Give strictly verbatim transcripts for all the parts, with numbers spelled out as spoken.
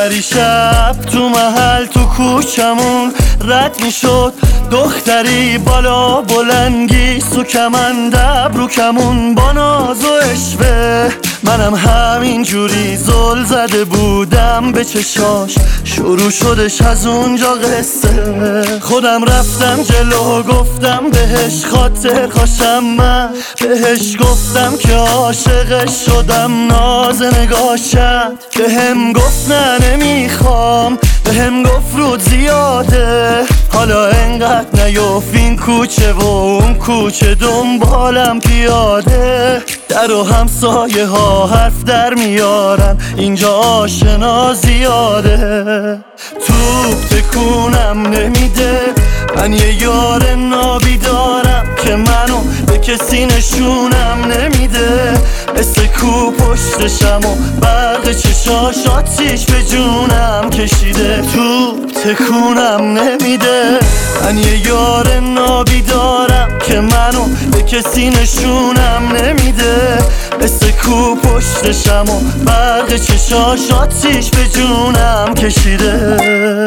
پریشب تو محل تو کوچمون رد میشد دختری بالا بلنگی سو کمند ابرو کمون با ناز و عشوه. منم همین جوری زل زده بودم به چشاش، شروع شدش از اونجا قصه. خودم رفتم جلو گفتم بهش خاطر خوشم، من بهش گفتم که عاشقش شدم. ناز نگاه کرد بهم گفت نه نمیخوام، بهم گفت رود زیاده، حالا انقدر نیفت این کوچه و اون کوچه دنبالم پیاده. در و همسایه ها حرف در میارن اینجا آشنا زیاده. توپ تکونم نمیده، من یه یار نابی دارم که منو به کسی نشونم نمیده. مثل کو پشتشم و برق چشاش آتیش به جونم کشیده. توپ تکونم نمیده، من یه یار نابی دارم که منو به کسی نشونم نمیده. مثل کو پشتشم و برق چشاش آتیش به جونم کشیده.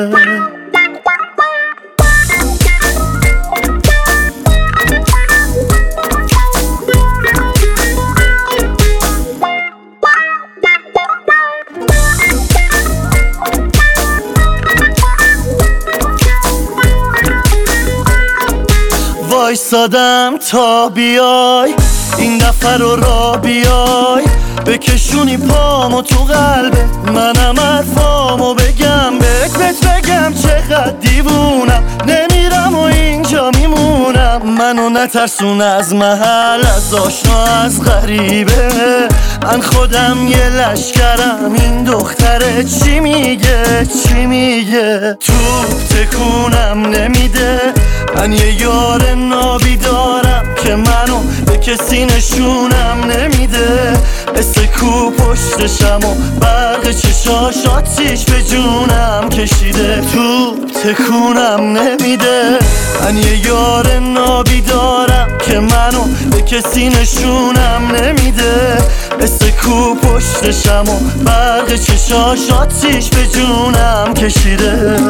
وایسادم تا بیای این دفعه رو را بیای، بکشونی پامو تو قلبه منم حرفامو بگم. بهت بهت بگم چقدر دیوونم، نمیرم و اینجا میمونم. منو نترسون از محل، از آشنا از غریبه، من خودم یه لشکرم. این دختره چی میگه چی میگه؟ توپ تکونم نمیده، من یه یار نابی دارم که منو به کسی نشونم نمیده. مثل کو پشتشم و برق چشاش آتیش به جونم کشیده. توپ تکونم نمیده، من یه یار نابی دارم که منو به کسی نشونم نمیده. مثل کو پشتشم و برق چشاش آتیش به جونم کشیده.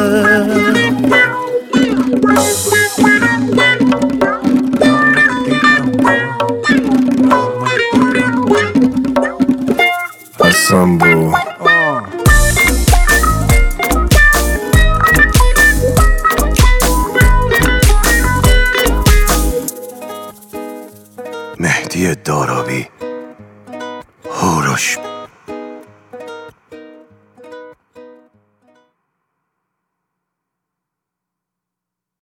Sambo مهدی دارابی هوروش